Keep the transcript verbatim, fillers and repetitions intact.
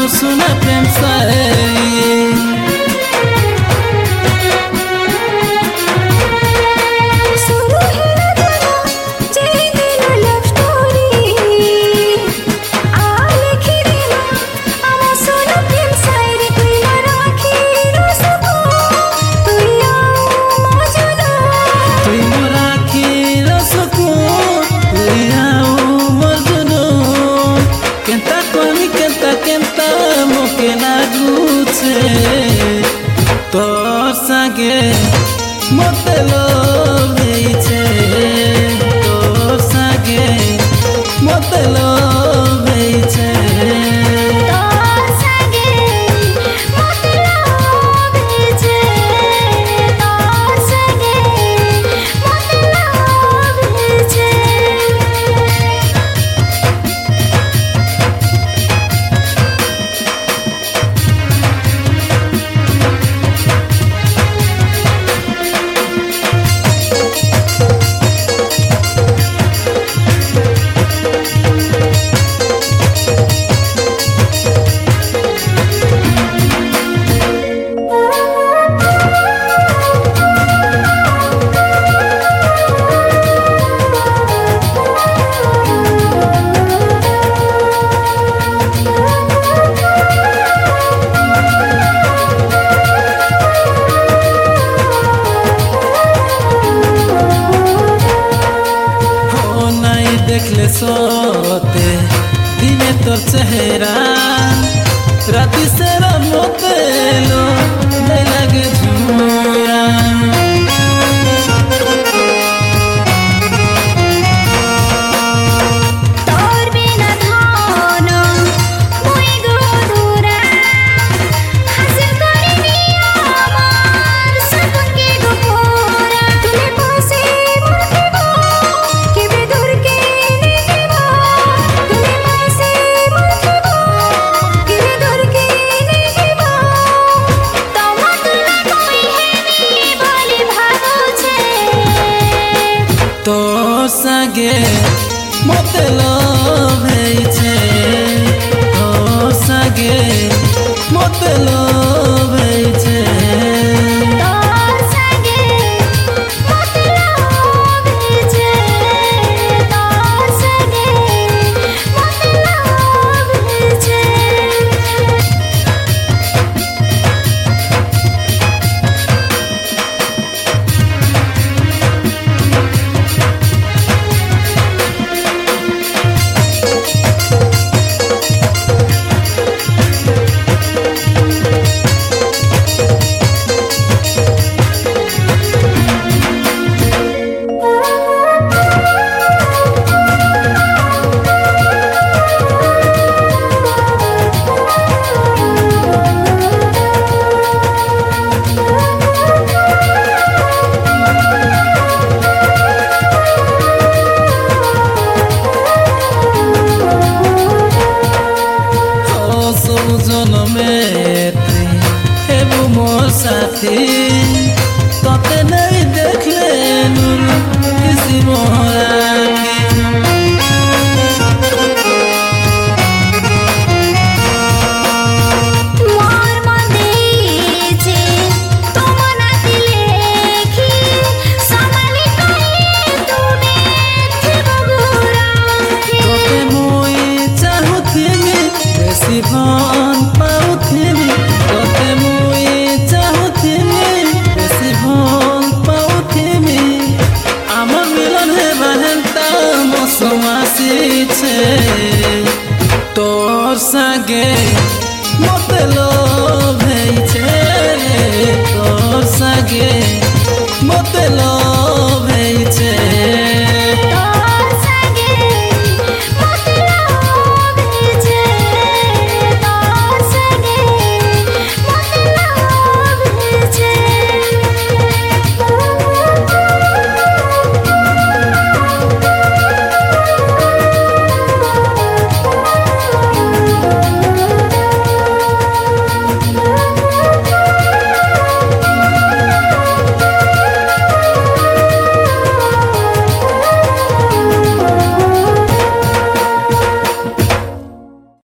सुना प्रेम सारी तोर संगे मते लोभई छे तोर संगे मते लोभई छे देखले सोते दिने तोर चेहरा राति से रमोते लो नहीं लगे झूरा तोर संगे मते लोभई छे तोर संगे मते लोभई छे साथी तोते नहीं देखले नूर किसी मोहरा भन पाउथिनी तोते मुई चाहुथिनी बेसी भन पाउथिनी आमर मिलन हे बहनता मौसम आसी छे तोर संगे मते लोभई छे तोर संगे मते लोभ